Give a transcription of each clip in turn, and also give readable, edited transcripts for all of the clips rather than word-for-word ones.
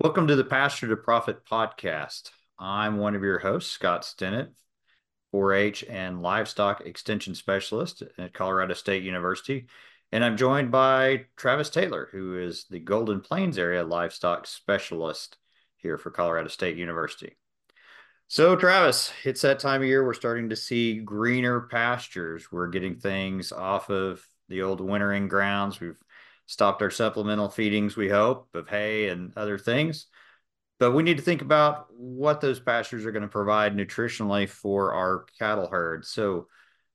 Welcome to the Pasture to Profit podcast. I'm one of your hosts, Scott Stinnett, 4-H and livestock extension specialist at Colorado State University. And I'm joined by Travis Taylor, who is the Golden Plains area livestock specialist here for Colorado State University. So, Travis, it's that time of year we're starting to see greener pastures. We're getting things off of the old wintering grounds. We've stopped our supplemental feedings, we hope, of hay and other things. But we need to think about what those pastures are going to provide nutritionally for our cattle herd. So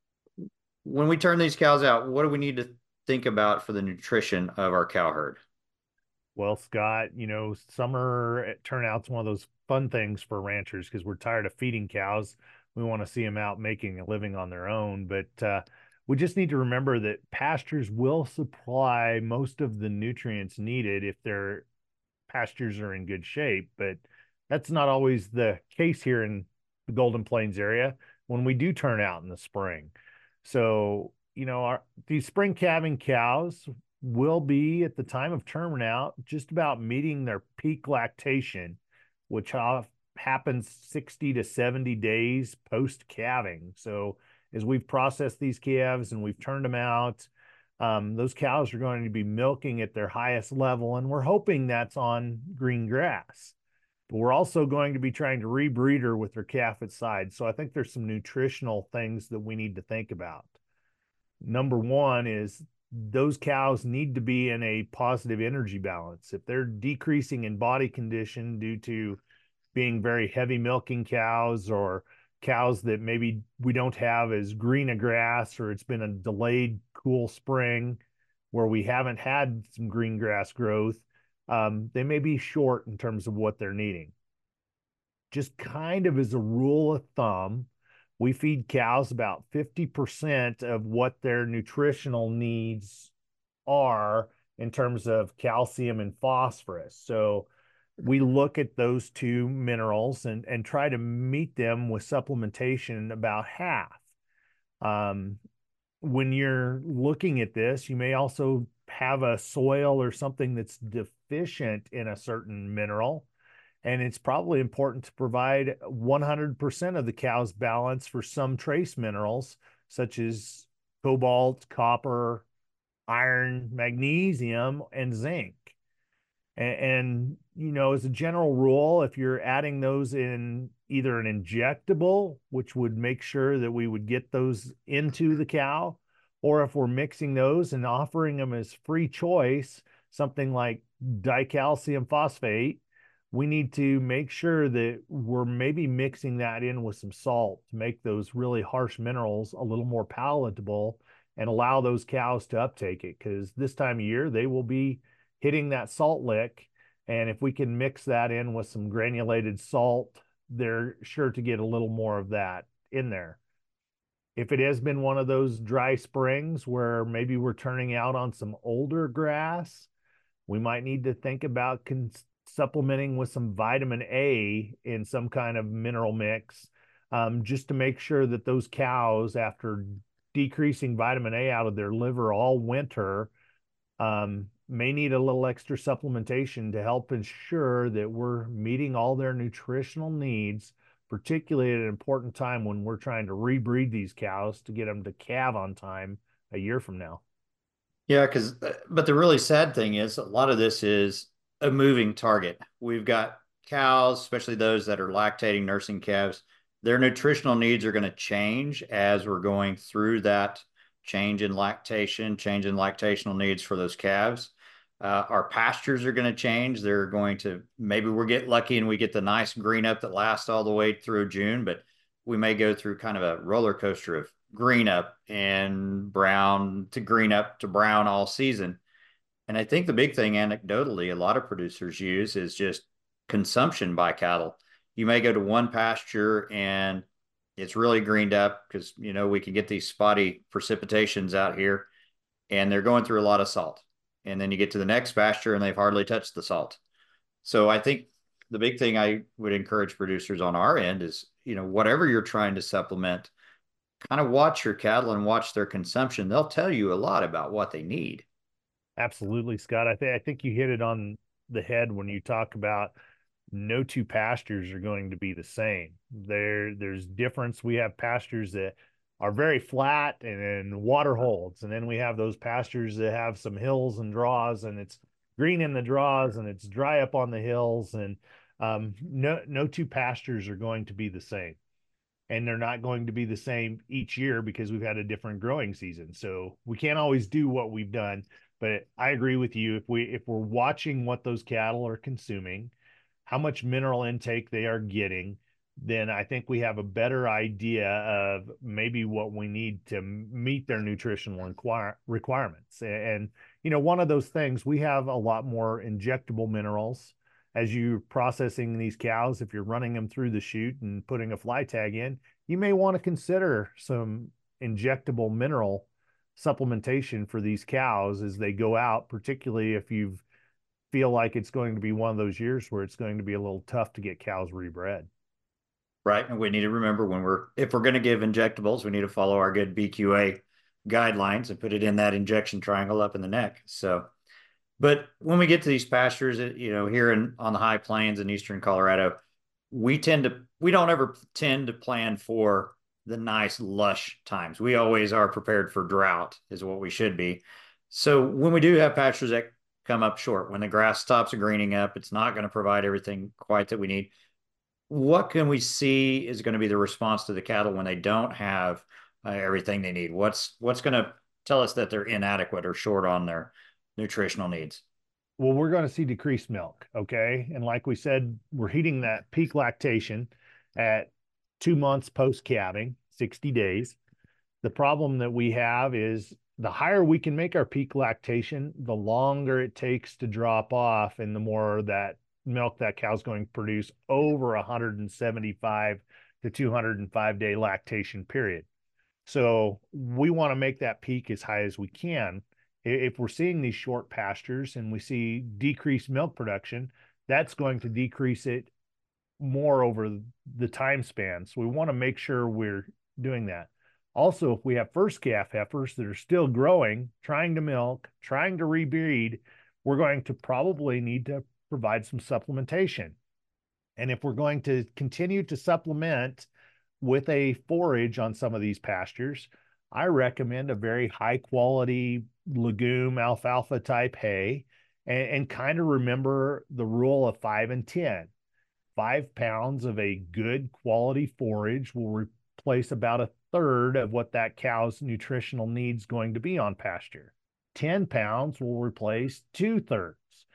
when we turn these cows out, what do we need to think about for the nutrition of our cow herd? Well, Scott, summer turnout's one of those fun things for ranchers because we're tired of feeding cows. We want to see them out making a living on their own. But we just need to remember that pastures will supply most of the nutrients needed if their pastures are in good shape. But that's not always the case here in the Golden Plains area when we do turn out in the spring. So, these spring calving cows will be at the time of turnout just about meeting their peak lactation, which happens 60 to 70 days post calving. So, as we've processed these calves and we've turned them out, those cows are going to be milking at their highest level, and we're hoping that's on green grass. But we're also going to be trying to rebreed her with her calf at side. So I think there's some nutritional things that we need to think about. Number one is those cows need to be in a positive energy balance. If they're decreasing in body condition due to being very heavy milking cows or cows that maybe we don't have as green a grass, or it's been a delayed cool spring where we haven't had some green grass growth, they may be short in terms of what they're needing. Just kind of as a rule of thumb, we feed cows about 50% of what their nutritional needs are in terms of calcium and phosphorus. So we look at those two minerals and try to meet them with supplementation about half. Um, when you're looking at this, you may also have a soil or something that's deficient in a certain mineral. And it's probably important to provide 100% of the cow's balance for some trace minerals, such as cobalt, copper, iron, magnesium, and zinc. And as a general rule, if you're adding those in either an injectable, which would make sure that we would get those into the cow, or if we're mixing those and offering them as free choice, something like dicalcium phosphate, we need to make sure that we're maybe mixing that in with some salt to make those really harsh minerals a little more palatable and allow those cows to uptake it. Because this time of year, they will be hitting that salt lick. And if we can mix that in with some granulated salt, they're sure to get a little more of that in there. If it has been one of those dry springs where maybe we're turning out on some older grass, we might need to think about supplementing with some vitamin A in some kind of mineral mix, just to make sure that those cows, after decreasing vitamin A out of their liver all winter, may need a little extra supplementation to help ensure that we're meeting all their nutritional needs, particularly at an important time when we're trying to rebreed these cows to get them to calve on time a year from now. Yeah, but the really sad thing is a lot of this is a moving target. We've got cows, especially those that are lactating, nursing calves. Their nutritional needs are going to change as we're going through that change in lactational needs for those calves. Our pastures are going to change. They're going to, maybe we'll get lucky and we get the nice green up that lasts all the way through June, but we may go through kind of a roller coaster of green up and brown to green up to brown all season. And I think the big thing, anecdotally, a lot of producers use is just consumption by cattle. You may go to one pasture and it's really greened up because, we can get these spotty precipitations out here and they're going through a lot of salt. And then you get to the next pasture and they've hardly touched the salt. So I think the big thing I would encourage producers on our end is, whatever you're trying to supplement, kind of watch your cattle and watch their consumption. They'll tell you a lot about what they need. Absolutely, Scott. I think you hit it on the head when you talk about no two pastures are going to be the same. There's difference. We have pastures that are very flat and water holds, and then we have those pastures that have some hills and draws, and it's green in the draws and it's dry up on the hills. And no two pastures are going to be the same, and they're not going to be the same each year because we've had a different growing season. So we can't always do what we've done. But I agree with you. If we're watching what those cattle are consuming, how much mineral intake they are getting, then I think we have a better idea of maybe what we need to meet their nutritional requirements. And, one of those things, we have a lot more injectable minerals as you're processing these cows. If you're running them through the chute and putting a fly tag in, you may want to consider some injectable mineral supplementation for these cows as they go out, particularly if you feel like it's going to be one of those years where it's going to be a little tough to get cows rebred. Right. And we need to remember if we're going to give injectables, we need to follow our good BQA guidelines and put it in that injection triangle up in the neck. So, but when we get to these pastures, here on the high plains in eastern Colorado, we don't ever tend to plan for the nice lush times. We always are prepared for drought, is what we should be. So when we do have pastures that come up short, when the grass stops greening up, it's not going to provide everything quite that we need. What can we see is going to be the response to the cattle when they don't have everything they need? What's going to tell us that they're inadequate or short on their nutritional needs? Well, we're going to see decreased milk. Okay. And like we said, we're hitting that peak lactation at 2 months post calving, 60 days. The problem that we have is the higher we can make our peak lactation, the longer it takes to drop off, and the more that milk that cow's going to produce over 175 to 205-day lactation period. So we want to make that peak as high as we can. If we're seeing these short pastures and we see decreased milk production, that's going to decrease it more over the time span. So we want to make sure we're doing that. Also, if we have first calf heifers that are still growing, trying to milk, trying to rebreed, we're going to probably need to provide some supplementation. And if we're going to continue to supplement with a forage on some of these pastures, I recommend a very high quality legume alfalfa type hay, and kind of remember the rule of 5 and 10. 5 pounds of a good quality forage will replace about a third of what that cow's nutritional needs going to be on pasture. 10 pounds will replace 2/3.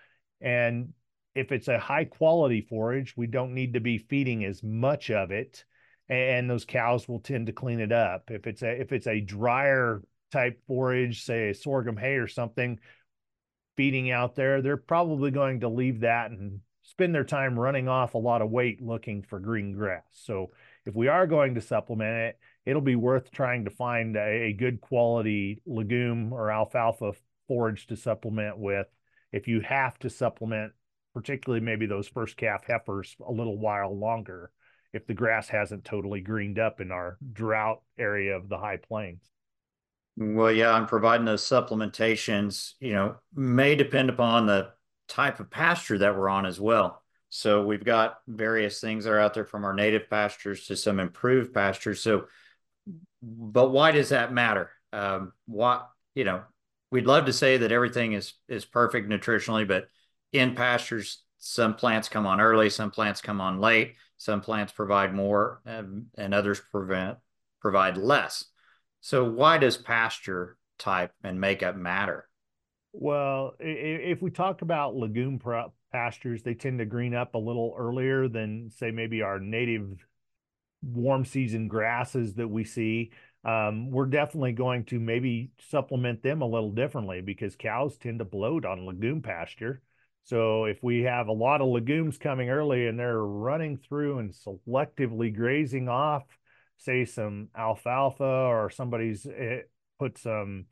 And if it's a high quality forage, we don't need to be feeding as much of it, and those cows will tend to clean it up. If it's a drier type forage, say a sorghum hay or something, feeding out there, they're probably going to leave that and spend their time running off a lot of weight looking for green grass. So if we are going to supplement it, it'll be worth trying to find a good quality legume or alfalfa forage to supplement with. If you have to supplement, particularly maybe those first calf heifers a little while longer, if the grass hasn't totally greened up in our drought area of the high plains. Well, yeah, I'm providing those supplementations, may depend upon the type of pasture that we're on as well. So we've got various things that are out there from our native pastures to some improved pastures. So, but why does that matter? What, we'd love to say that everything is perfect nutritionally, but in pastures, some plants come on early, some plants come on late, some plants provide more, and others provide less. So why does pasture type and makeup matter? Well, if we talk about legume pastures, they tend to green up a little earlier than, say, maybe our native warm season grasses that we see. We're definitely going to maybe supplement them a little differently because cows tend to bloat on legume pasture. So if we have a lot of legumes coming early and they're running through and selectively grazing off, say, some alfalfa, or somebody's put some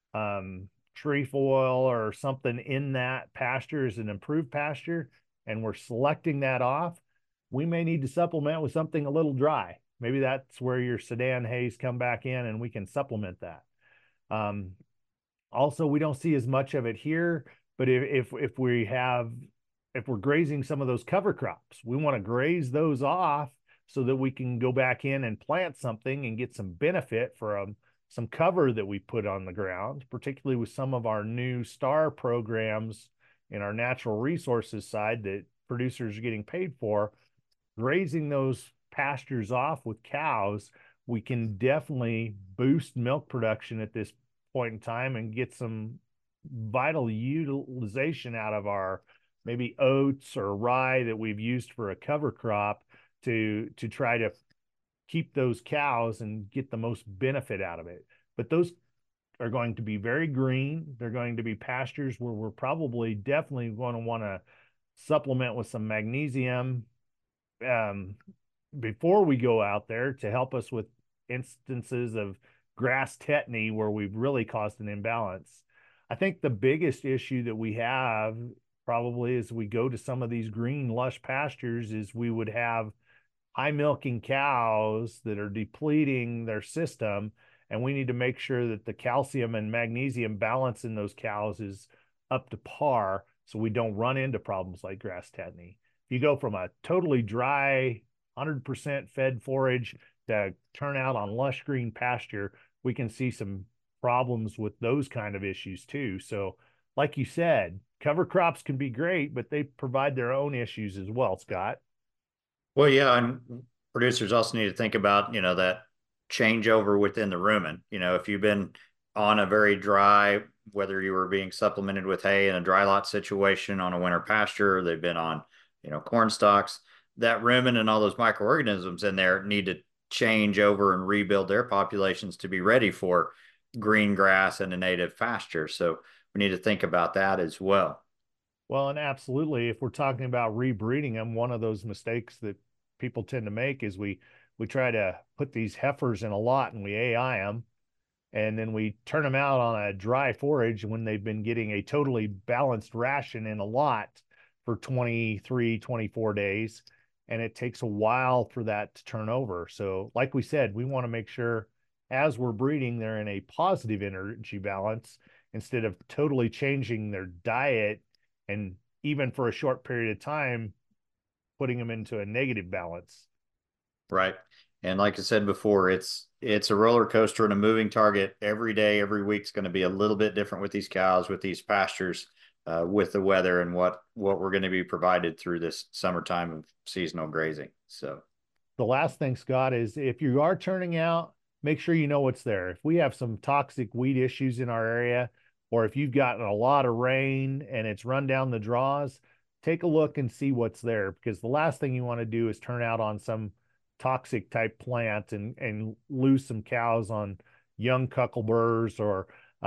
trefoil or something in that pasture as an improved pasture, and we're selecting that off, we may need to supplement with something a little dry. Maybe that's where your Sudan hays come back in and we can supplement that. Also, we don't see as much of it here, but if we have if we're grazing some of those cover crops, we want to graze those off so that we can go back in and plant something and get some benefit from some cover that we put on the ground, particularly with some of our new STAR programs in our natural resources side that producers are getting paid for. Grazing those pastures off with cows, we can definitely boost milk production at this point in time and get some vital utilization out of our maybe oats or rye that we've used for a cover crop to try to keep those cows and get the most benefit out of it. But those are going to be very green. They're going to be pastures where we're probably definitely going to want to supplement with some magnesium um, before we go out there to help us with instances of grass tetany where we've really caused an imbalance. I think the biggest issue that we have probably as we go to some of these green lush pastures is we would have high milking cows that are depleting their system, and we need to make sure that the calcium and magnesium balance in those cows is up to par so we don't run into problems like grass tetany. If you go from a totally dry 100% fed forage to turn out on lush green pasture, we can see some problems with those kind of issues too. So like you said, cover crops can be great, but they provide their own issues as well, Scott. Well, yeah, and producers also need to think about, that changeover within the rumen. If you've been on a very dry, whether you were being supplemented with hay in a dry lot situation on a winter pasture, they've been on, corn stalks, that rumen and all those microorganisms in there need to change over and rebuild their populations to be ready for green grass and a native pasture. So we need to think about that as well. Well, and absolutely, if we're talking about rebreeding them, one of those mistakes that people tend to make is we try to put these heifers in a lot and we AI them, and then we turn them out on a dry forage when they've been getting a totally balanced ration in a lot for 23, 24 days. And it takes a while for that to turn over. So, like we said, we want to make sure as we're breeding, they're in a positive energy balance instead of totally changing their diet and even for a short period of time, putting them into a negative balance. Right. And like I said before, it's a roller coaster and a moving target. Every day, every week's going to be a little bit different with these cows, with these pastures, with the weather and what we're going to be provided through this summertime of seasonal grazing. So The last thing, Scott, is if you are turning out, make sure you know what's there. If we have some toxic weed issues in our area, or if you've gotten a lot of rain and it's run down the draws, take a look and see what's there, because the last thing you want to do is turn out on some toxic type plant and lose some cows on young cuckleburs or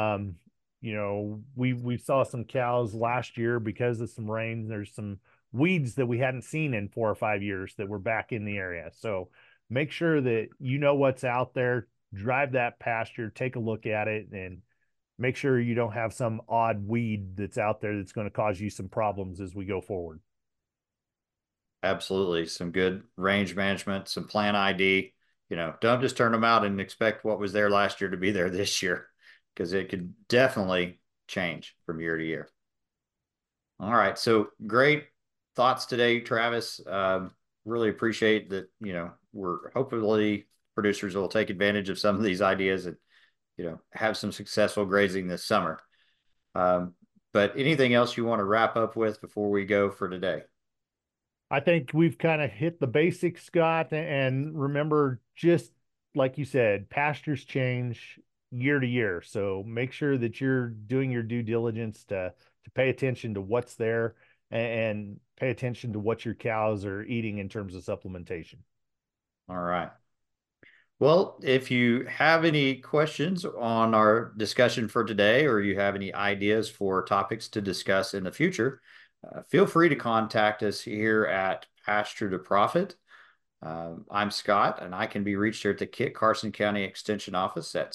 we saw some cows last year because of some rain. There's some weeds that we hadn't seen in 4 or 5 years that were back in the area. So make sure that you know what's out there, drive that pasture, take a look at it, and make sure you don't have some odd weed that's out there that's going to cause you some problems as we go forward. absolutely, some good range management, some plant ID. Don't just turn them out and expect what was there last year to be there this year, because it could definitely change from year to year. All right. So great thoughts today, Travis. Really appreciate that. We're hopefully producers will take advantage of some of these ideas and, have some successful grazing this summer. Um, but anything else you want to wrap up with before we go for today? I think we've kind of hit the basics, Scott. And remember, just like you said, pastures change year to year. So make sure that you're doing your due diligence to pay attention to what's there and pay attention to what your cows are eating in terms of supplementation. All right. Well, if you have any questions on our discussion for today, or you have any ideas for topics to discuss in the future, feel free to contact us here at Pasture to Profit. I'm Scott, and I can be reached here at the Kit Carson County Extension Office at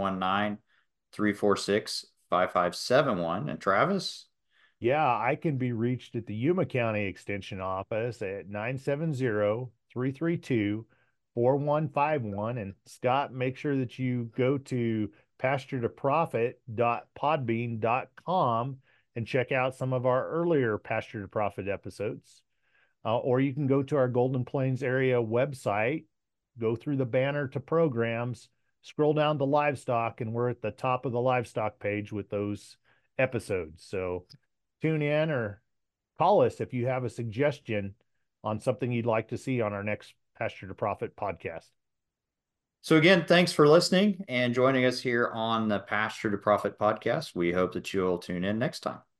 719-346-5571. And Travis? Yeah, I can be reached at the Yuma County Extension Office at 970-332-4151. And Scott, make sure that you go to pasture to profit.podbean.com and check out some of our earlier Pasture to Profit episodes. Or you can go to our Golden Plains area website, go through the banner to programs, scroll down to livestock, and we're at the top of the livestock page with those episodes. So tune in or call us if you have a suggestion on something you'd like to see on our next Pasture to Profit podcast. So again, thanks for listening and joining us here on the Pasture to Profit podcast. We hope that you'll tune in next time.